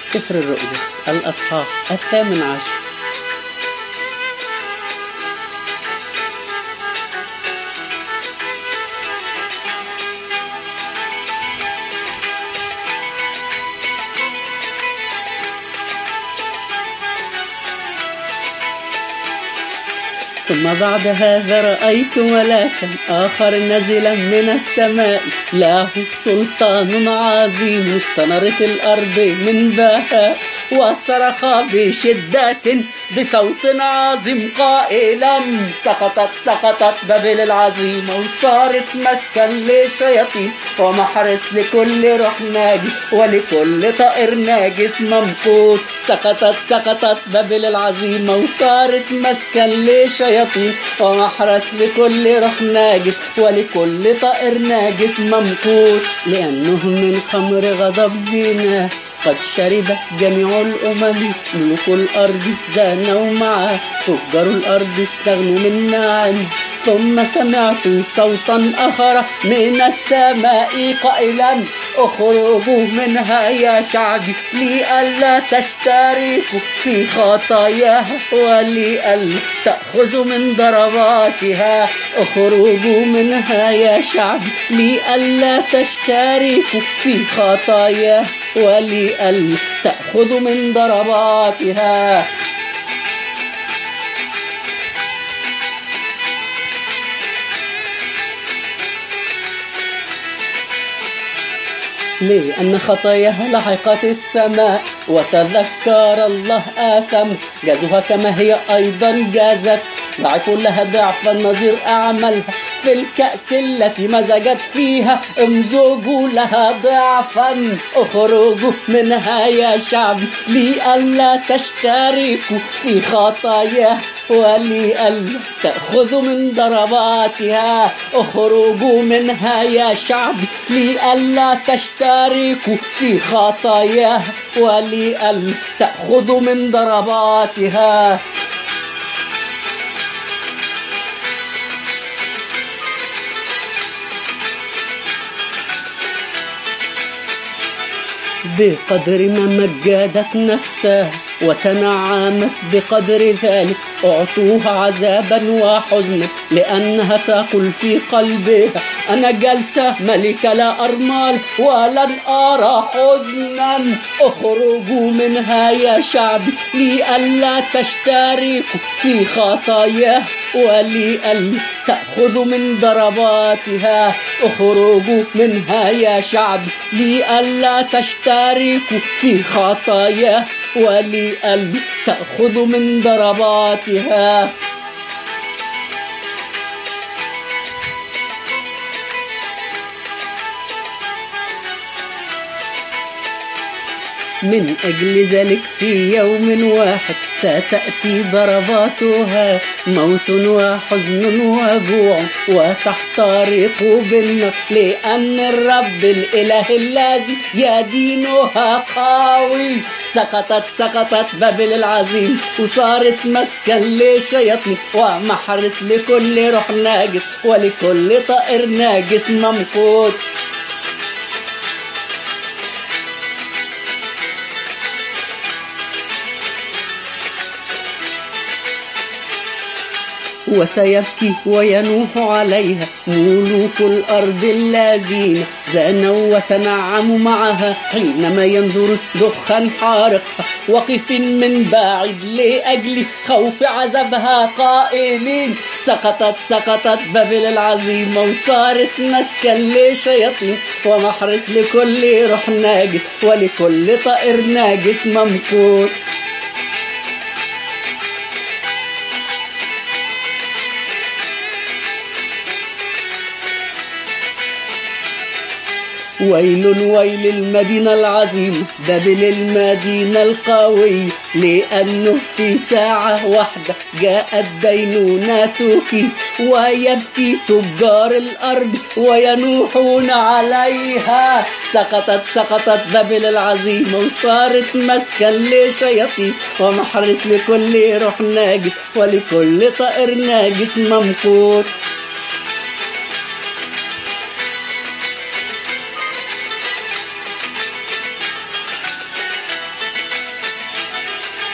سفر الرؤيا الأصحاح 18. ثم بعد هذا رأيت ملاكا آخر نزلا من السماء، له سلطان عظيم، استنارت الأرض من بهاء، وصرخ بشدة بصوت عظيم قائلا: سقطت بابل العظيمة، وصارت مسكن للشياطين ومحرس لكل روح ناجس ولكل طائر ناجس ممقوت. سقطت بابل العظيمة، وصارت مسكن للشياطين ومحرس لكل روح ناجس ولكل طائر ناجس ممقوت، لأنهم من خمر غضب زنا قد شرب جميع الأمم، ملوك الأرض زانوا معه، تجار الأرض استغنوا من نعم. ثم سمعت صوتا آخر من السماء قائلا: اخرجوا منها يا شعبي، لئلا تشتركوا في خطاياها ولئلا تأخذوا من ضرباتها. اخرجوا منها يا شعبي، لئلا تشتركوا في خطاياها ولئلا تأخذوا من ضرباتها. لأن خطاياها لحقت السماء، وتذكر الله آثم، جازوها كما هي أيضا جازت، ضعفوا لها ضعفا نظير أعمالها، في الكأس التي مزجت فيها امزجوا لها ضعفا. اخرجوا منها يا شعبي، لئلا تشتركوا في خطاياها ولئلا تأخذوا من ضرباتها. اخرجوا منها يا شعبي، لئلا تشتركوا في خطاياها ولئلا تأخذوا من ضرباتها. بقدر ما مجدت نفسها وتنعمت بقدر ذلك أعطوها عذابا وحزنا، لأنها تقول في قلبها: أنا جالسة ملكة لا أرمال ولن أرى حزنا. اخرجوا منها يا شعبي، لئلا تشتركوا في خطاياها ولئلا تأخذوا من ضرباتها. اخرجوا منها يا شعبي، لئلا تشتركوا في خطاياها ولئلا تأخذوا من ضرباتها. من أجل ذلك في يوم واحد ستأتي ضرباتها، موت وحزن وجوع وتحترق بالنار، لأن الرب الإله الذي يدينها قوي. سقطت بابل العظيم، وصارت مسكن للشياطين ومحرس لكل روح ناجس ولكل طائر ناجس ممقوت. وسيبكي وينوح عليها ملوك الأرض الذين زانوا وتنعموا معها، حينما ينظر دخان حارقها وقفين من بعيد لأجل خوف عذابها قائلين: سقطت بابل العظيمة، وصارت مسكن لشياطين ومحرس لكل روح ناجس ولكل طائر ناجس ممقوت. ويل المدينة العظيمة بابل المدينة القوية، لأنه في ساعة واحدة جاءت دينونتك، ويبكي تجار الأرض وينوحون عليها. سقطت بابل العظيمة، وصارت مسكن لشياطين ومحرس لكل روح ناجس ولكل طائر ناجس ممقوت.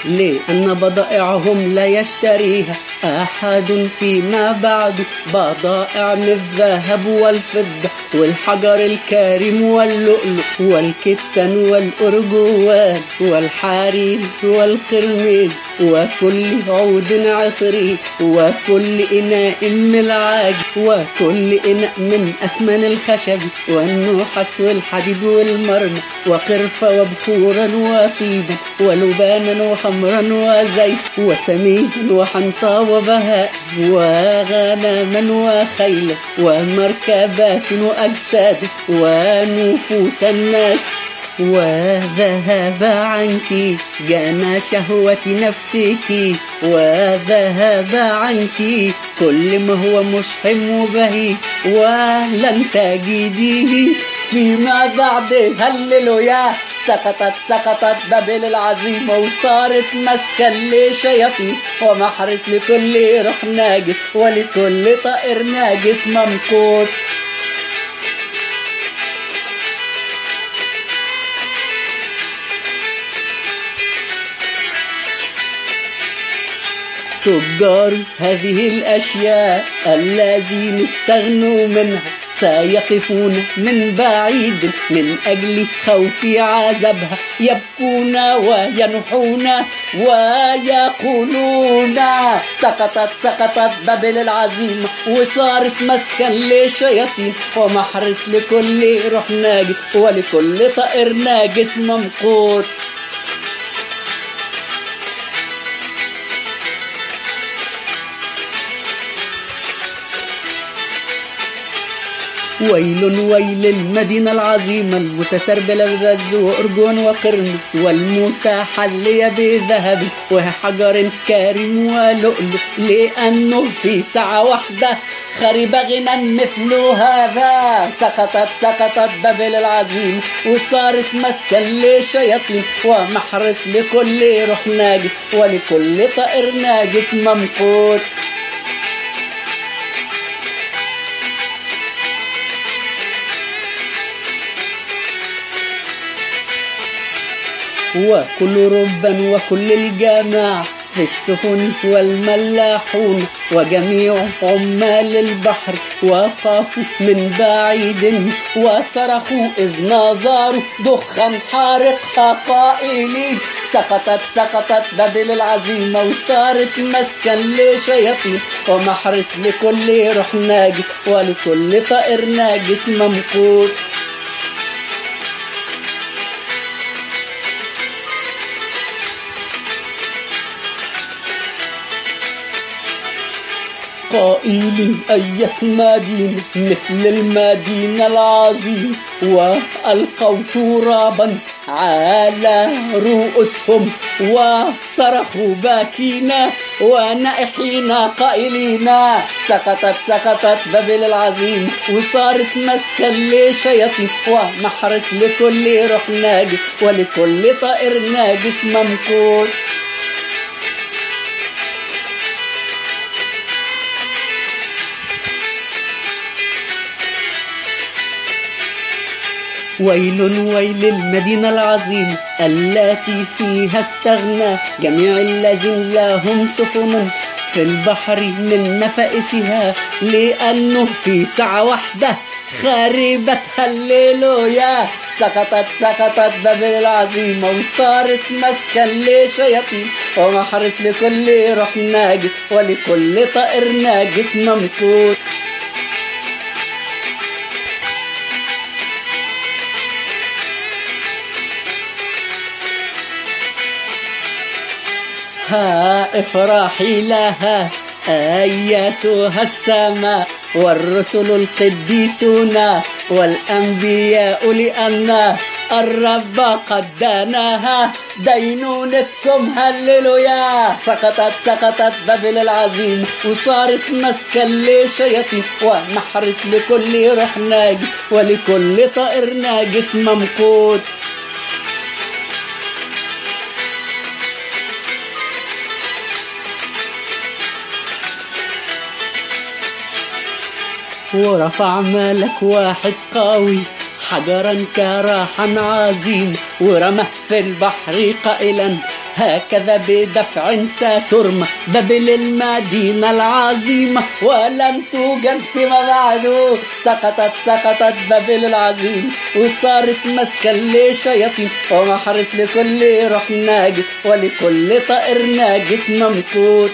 لأن بضائعهم لا يشتريها أحد فيما بعد، بضائع من الذهب والفضة والحجر الكريم واللؤلؤ والكتان والأرجوان والحرير والقرمز وكل عود عطري وكل إناء من العاج وكل إناء من أثمن الخشب والنحاس والحديد والمرمى وقرفة وبخورا وطيبا ولبانا وخمرا وزيت وسميزا وحنطا وبهاء وغنما وخيلا ومركبات وأجساد ونفوس الناس. وذهب عنك جنى شهوة نفسك وذهب عنك كل ما هو مشحم وبهي ولن تجديه فيما بعد. هللويا. سقطت بابل العظيمة وصارت مسكن لشياطين ومحرس لكل روح ناجس ولكل طائر ناجس ممقوت. تجار هذه الأشياء الذين استغنوا منها سيقفون من بعيد من أجل خوف عذابها، يبكون وينحون ويقولون سقطت بابل العظيمة وصارت مسكن لشياطين ومحرس لكل روح ناجس ولكل طائر ناجس ممقوت. ويل المدينة العظيمة المتسربلة ببز وأرجون وقرمز والمتحلية بذهب وحجر كريم ولؤلؤ، لأنه في ساعة واحدة خرب غنى مثل هذا. سقطت بابل العظيم وصارت مسكن لشياطين ومحرس لكل روح ناجس ولكل طائر ناجس ممقوت. وكل ربا وكل الجماعة في السفن والملاحون وجميع عمال البحر وقفوا من بعيد وصرخوا إذ نظروا دخان حارق قائلين سقطت بابل العظيمة وصارت مسكن لشياطين ومحرس لكل روح ناجس ولكل طائر ناجس ممقوت. قائل أية مدينة مثل المدينة العظيمة وألقوا ترابا على رؤوسهم وصرخوا باكين ونائحين قائلين سقطت بابل العظيم وصارت مسكن لشياطين ومحرس لكل روح ناجس ولكل طائر ناجس ممقوت. ويل المدينة العظيمة التي فيها استغنى جميع الذين لهم سفن في البحر من نفائسها، لأنه في ساعة واحدة خربت. هللويا. سقطت بابل العظيمة وصارت مسكن لشياطين ومحرس لكل روح ناجس ولكل طائر ناجس ممقوت. ها افرحي لها أيتها السماء والرسل القديسون والأنبياء لأن الرب قد دانها دينونتكم. هللويا. سقطت بابل العظيم وصارت مسكن لشياطين ومحرس لكل روح ناجس ولكل طائر ناجس ممقوت. ورفع ملك واحد قوي حجرا كراحا عظيم ورمه في البحر قائلا هكذا بدفع سترمى بابل المدينة العظيمة ولن توجد فيما بعد. سقطت بابل العظيم وصارت مسكن لشياطين ومحرس لكل روح ناجس ولكل طائر ناجس ممقوت.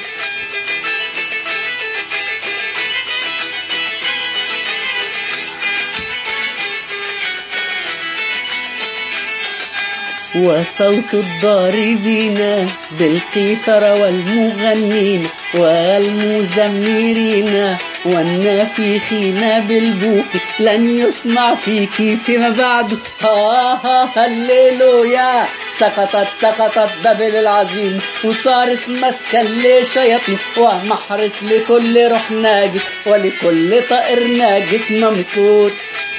وصوت الضاربين بالقيثر والمغنين والمزمرين والنافخين بالبوق لن يسمع فيك فيما بعد. هللويا. سقطت بابل العظيم وصارت مسكن لشياطين ومحرس لكل روح ناجس ولكل طائر ناجس ممقوت.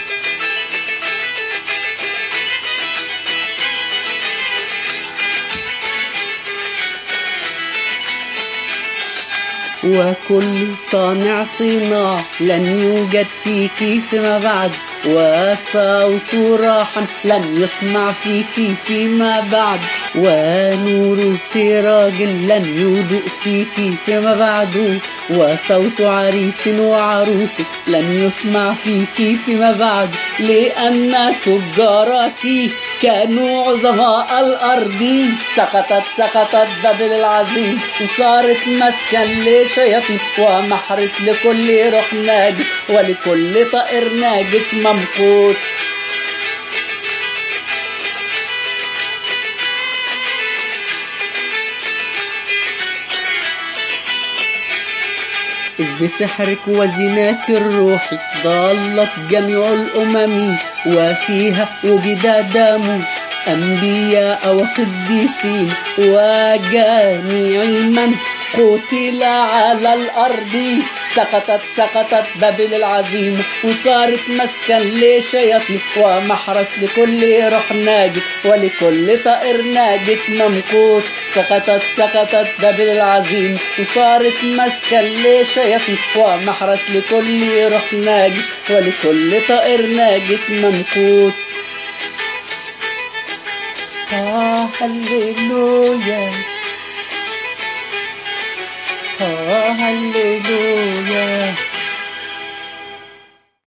وكل صانع صناع لن يوجد فيك فيما بعد وصوت راحا لن يسمع فيك فيما بعد ونور سراج لن يضئ فيك فيما بعد وصوت عريس وعروس لن يسمع فيك فيما بعد لأن تجارك كانوا عظماء الأرض. سقطت بابل العظيم وصارت مسكن لشياطين ومحرس لكل روح ناجس ولكل طائر ناجس ممقوت. إذ بسحرك وزناك الروح ضلت جميع الأمم وفيها وجد دم أنبياء وقديسين وجميع من قتل على الأرض. سقطت بابل العظيم وصارت مسكن لشياطين ومحرس لكل روح ناجس ولكل طائر ناجس ممقوت. سقطت بابل العظيم وصارت مسكن لشياطين ومحرس لكل روح ناجس ولكل طائر ناجس ممقوت. هللويا. هللويا.